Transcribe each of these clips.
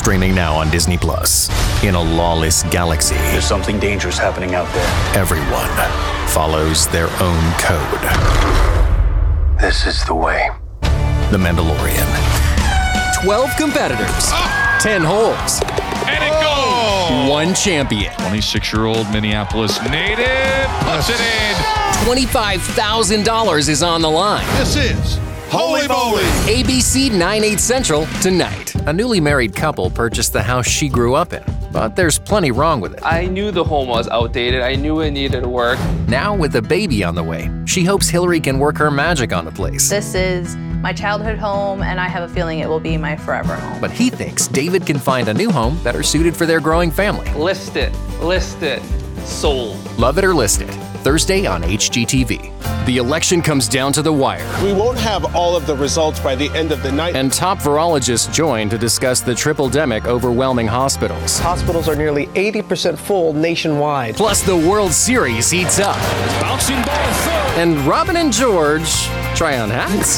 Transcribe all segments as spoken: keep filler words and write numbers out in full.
Streaming now on Disney Plus. In a lawless galaxy, There's something dangerous happening out there. everyone follows their own code. This is the way. The Mandalorian. twelve competitors, ten holes, And it goes! one champion. twenty-six-year-old Minneapolis native puts it in. twenty-five thousand dollars is on the line. This is Holy Moly! A B C nine, eight Central tonight. A newly married couple purchased the house she grew up in, but there's plenty wrong with it. I knew the home was outdated. I knew it needed work. Now, with a baby on the way, she hopes Hillary can work her magic on the place. This is my childhood home, and I have a feeling it will be my forever home. But he thinks David can find a new home better suited for their growing family. List it. List it. Sold. Love it or list it. Thursday on H G T V. The election comes down to the wire, We won't have all of the results by the end of the night. and top virologists join to discuss the triple-demic overwhelming hospitals. Hospitals are nearly eighty percent full nationwide. Plus, the World Series heats up. Bouncing ball third. And Robin and George try on hats.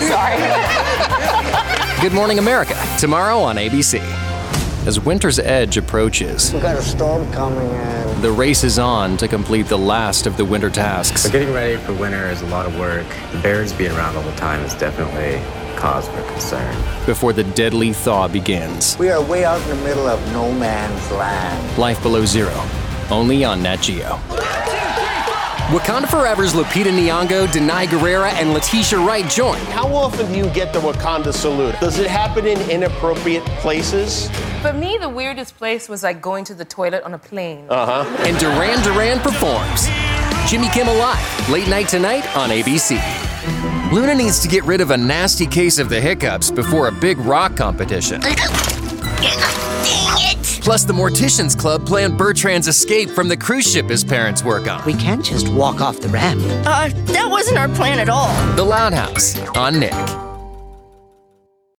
Sorry. Good Morning America, tomorrow on A B C. As winter's edge approaches, We got a storm coming in. the race is on to complete the last of the winter tasks. Getting ready for winter is a lot of work. The bears being around all the time is definitely cause for concern. Before the deadly thaw begins. We are way out in the middle of no man's land. Life Below Zero, only on Nat Geo. Wakanda Forever's Lupita Nyong'o, Denai Guerrera, and Letitia Wright join. How often do you get the Wakanda salute? Does it happen in inappropriate places? For me, the weirdest place was like going to the toilet on a plane. Uh-huh. And Duran Duran performs. Jimmy Kimmel Live, late night tonight on A B C. Luna needs to get rid of a nasty case of the hiccups before a big rock competition. Plus, the Morticians Club planned Bertrand's escape from the cruise ship his parents work on. We can't just walk off the ramp. Uh, that wasn't our plan at all. The Loud House on Nick.